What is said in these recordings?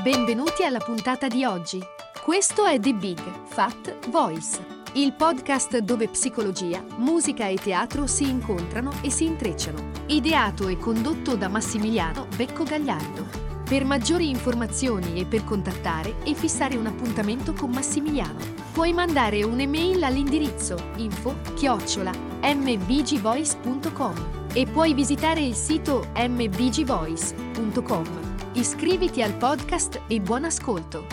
Benvenuti alla puntata di oggi. Questo è The Big Fat Voice, il podcast dove psicologia, musica e teatro si incontrano e si intrecciano. Ideato e condotto da Massimiliano Becco Gagliardo. Per maggiori informazioni e per contattare e fissare un appuntamento con Massimiliano, puoi mandare un'email all'indirizzo info@mbgvoice.com e puoi visitare il sito mbgvoice.com. Iscriviti al podcast e buon ascolto!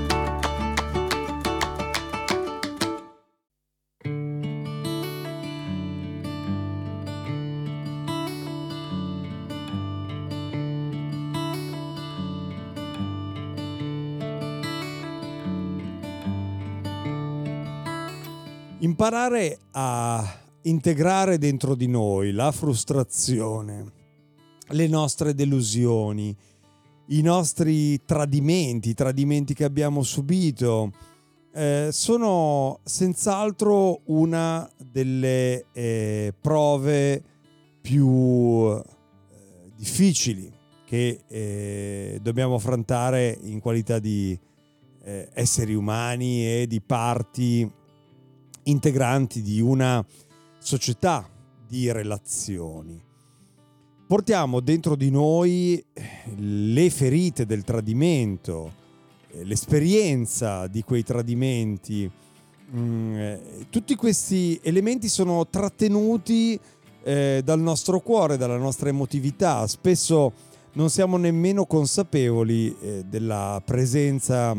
Imparare a integrare dentro di noi la frustrazione, le nostre delusioni, i nostri tradimenti, i tradimenti che abbiamo subito, sono senz'altro una delle prove più difficili che dobbiamo affrontare in qualità di esseri umani e di parti integranti di una società di relazioni. Portiamo dentro di noi le ferite del tradimento, l'esperienza di quei tradimenti. Tutti questi elementi sono trattenuti dal nostro cuore, dalla nostra emotività. Spesso non siamo nemmeno consapevoli della presenza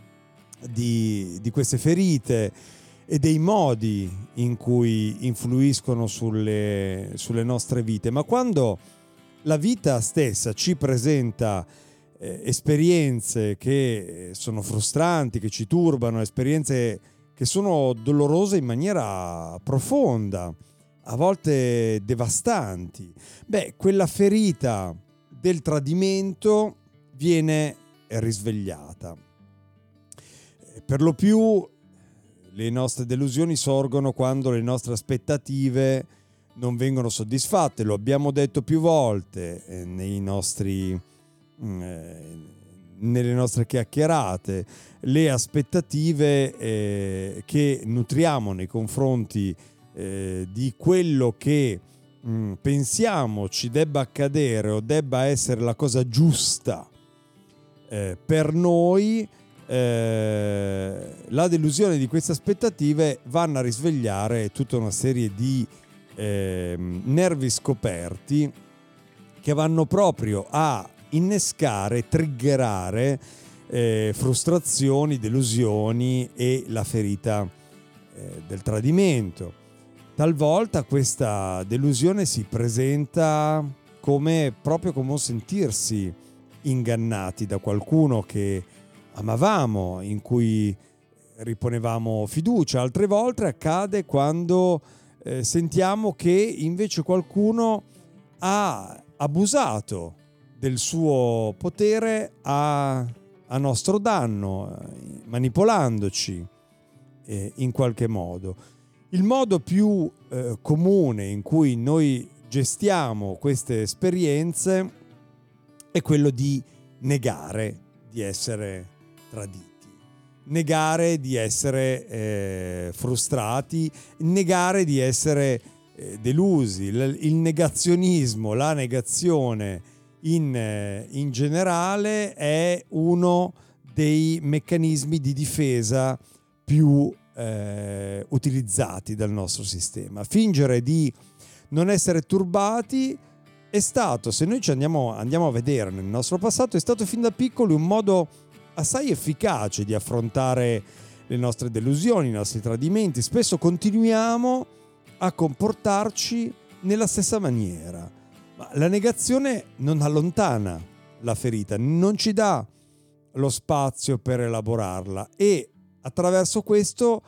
di queste ferite e dei modi in cui influiscono sulle nostre vite. Ma quando la vita stessa ci presenta esperienze che sono frustranti, che ci turbano, esperienze che sono dolorose in maniera profonda, a volte devastanti, quella ferita del tradimento viene risvegliata. Per lo più le nostre delusioni sorgono quando le nostre aspettative non vengono soddisfatte. Lo abbiamo detto più volte nelle nostre chiacchierate. Le aspettative che nutriamo nei confronti di quello che pensiamo ci debba accadere o debba essere la cosa giusta per noi, la delusione di queste aspettative vanno a risvegliare tutta una serie di nervi scoperti che vanno proprio a innescare, triggerare frustrazioni, delusioni e la ferita del tradimento. Talvolta questa delusione si presenta proprio come un sentirsi ingannati da qualcuno che amavamo, in cui riponevamo fiducia. Altre volte accade quando sentiamo che invece qualcuno ha abusato del suo potere a nostro danno, manipolandoci in qualche modo. Il modo più comune in cui noi gestiamo queste esperienze è quello di negare di essere traditi, negare di essere frustrati, negare di essere delusi. Il negazionismo, la negazione in generale è uno dei meccanismi di difesa più utilizzati dal nostro sistema. Fingere di non essere turbati è stato, se noi ci andiamo a vedere nel nostro passato, è stato fin da piccoli un modo assai efficace di affrontare le nostre delusioni, i nostri tradimenti. Spesso continuiamo a comportarci nella stessa maniera, ma la negazione non allontana la ferita, non ci dà lo spazio per elaborarla e attraverso questo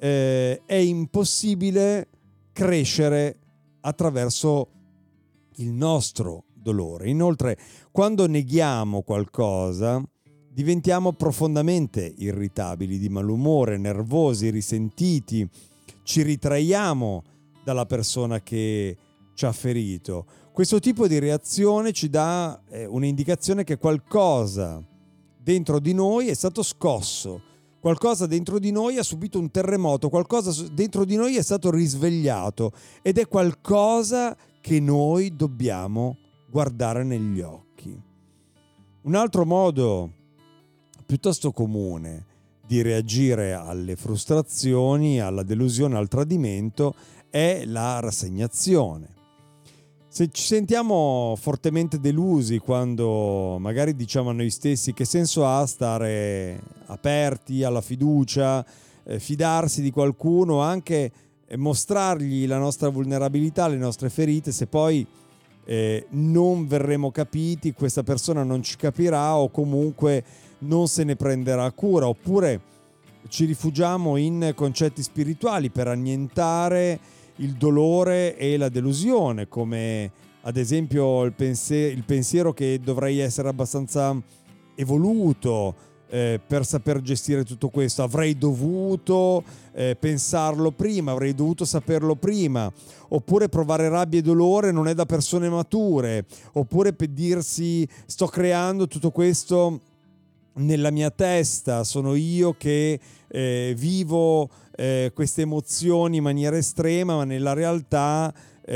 è impossibile crescere attraverso il nostro dolore. Inoltre, quando neghiamo qualcosa, diventiamo profondamente irritabili, di malumore, nervosi, risentiti, ci ritraiamo dalla persona che ci ha ferito. Questo tipo di reazione ci dà un'indicazione che qualcosa dentro di noi è stato scosso, qualcosa dentro di noi ha subito un terremoto, qualcosa dentro di noi è stato risvegliato ed è qualcosa che noi dobbiamo guardare negli occhi. Un altro modo piuttosto comune di reagire alle frustrazioni, alla delusione, al tradimento è la rassegnazione. Se ci sentiamo fortemente delusi quando magari diciamo a noi stessi che senso ha stare aperti alla fiducia, fidarsi di qualcuno, anche mostrargli la nostra vulnerabilità, le nostre ferite, se poi non verremo capiti, questa persona non ci capirà o comunque non se ne prenderà cura, oppure ci rifugiamo in concetti spirituali per annientare il dolore e la delusione, come ad esempio il pensiero che dovrei essere abbastanza evoluto per saper gestire tutto questo, avrei dovuto pensarlo prima, avrei dovuto saperlo prima, oppure provare rabbia e dolore non è da persone mature, oppure per dirsi sto creando tutto questo nella mia testa, sono io che vivo queste emozioni in maniera estrema, ma nella realtà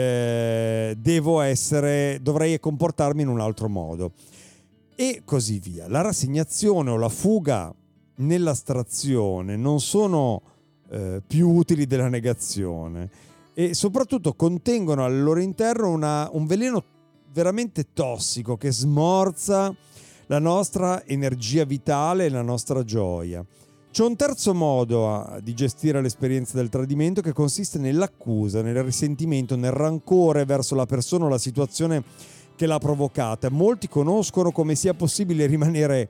dovrei comportarmi in un altro modo, e così via. La rassegnazione o la fuga nell'astrazione non sono più utili della negazione e soprattutto contengono al loro interno un veleno veramente tossico che smorza la nostra energia vitale e la nostra gioia. C'è un terzo modo di gestire l'esperienza del tradimento che consiste nell'accusa, nel risentimento, nel rancore verso la persona o la situazione che l'ha provocata. Molti conoscono come sia possibile rimanere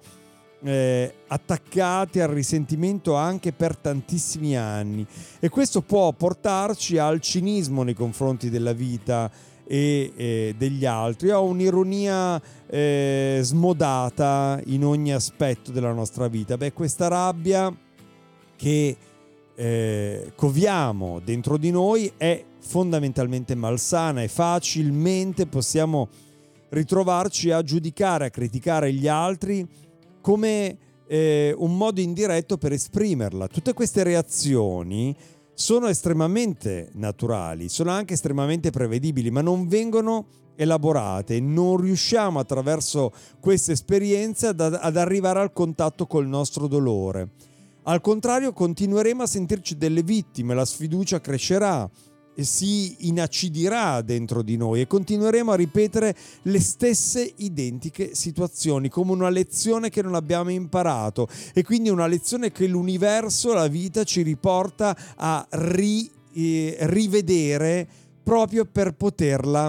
attaccati al risentimento anche per tantissimi anni, e questo può portarci al cinismo nei confronti della vita e degli altri, a un'ironia smodata in ogni aspetto della nostra vita. Questa rabbia che coviamo dentro di noi è fondamentalmente malsana e facilmente possiamo ritrovarci a giudicare, a criticare gli altri come un modo indiretto per esprimerla. Tutte queste reazioni sono estremamente naturali, sono anche estremamente prevedibili, ma non vengono elaborate, non riusciamo attraverso queste esperienze ad arrivare al contatto col nostro dolore. Al contrario, continueremo a sentirci delle vittime, la sfiducia crescerà e si inacidirà dentro di noi e continueremo a ripetere le stesse identiche situazioni come una lezione che non abbiamo imparato, e quindi una lezione che l'universo, la vita, ci riporta a rivedere proprio per poterla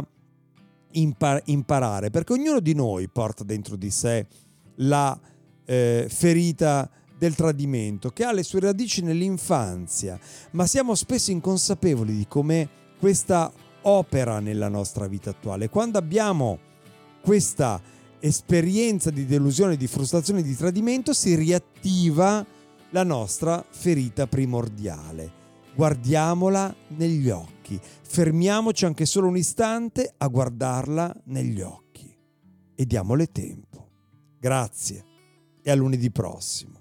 imparare, perché ognuno di noi porta dentro di sé la ferita del tradimento, che ha le sue radici nell'infanzia, ma siamo spesso inconsapevoli di come questa opera nella nostra vita attuale. Quando abbiamo questa esperienza di delusione, di frustrazione, di tradimento, si riattiva la nostra ferita primordiale. Guardiamola negli occhi, fermiamoci anche solo un istante a guardarla negli occhi e diamole tempo. Grazie e a lunedì prossimo.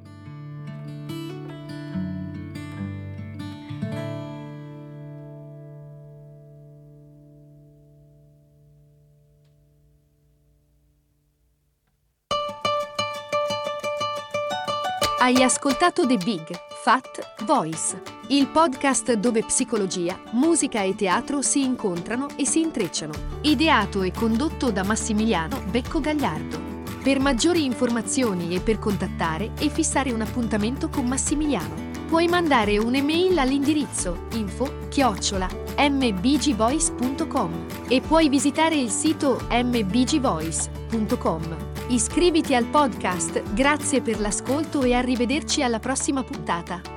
Hai ascoltato The Big Fat Voice, il podcast dove psicologia, musica e teatro si incontrano e si intrecciano. Ideato e condotto da Massimiliano Becco Gagliardo. Per maggiori informazioni e per contattare e fissare un appuntamento con Massimiliano, puoi mandare un'email all'indirizzo info@mbgvoice.com e puoi visitare il sito mbgvoice.com. Iscriviti al podcast, grazie per l'ascolto e arrivederci alla prossima puntata.